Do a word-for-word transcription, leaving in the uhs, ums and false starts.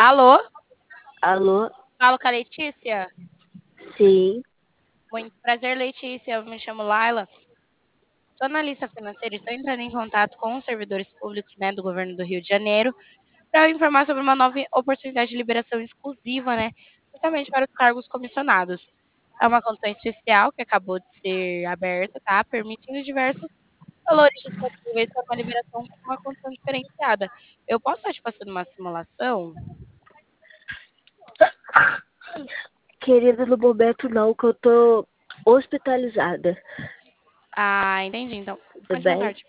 Alô? Alô? Falo com a Letícia? Sim. Muito prazer, Letícia. Eu me chamo Laila. Sou analista financeira e estou entrando em contato com os servidores públicos, né, do governo do Rio de Janeiro para informar sobre uma nova oportunidade de liberação exclusiva, né, justamente para os cargos comissionados. É uma condição especial que acabou de ser aberta, tá? Permitindo diversos valores disponíveis para uma liberação com uma condição diferenciada. Eu posso estar te passando uma simulação? Querida, no momento não, que eu tô hospitalizada. Ah, entendi. Então, Tudo pode boa bem? tarde.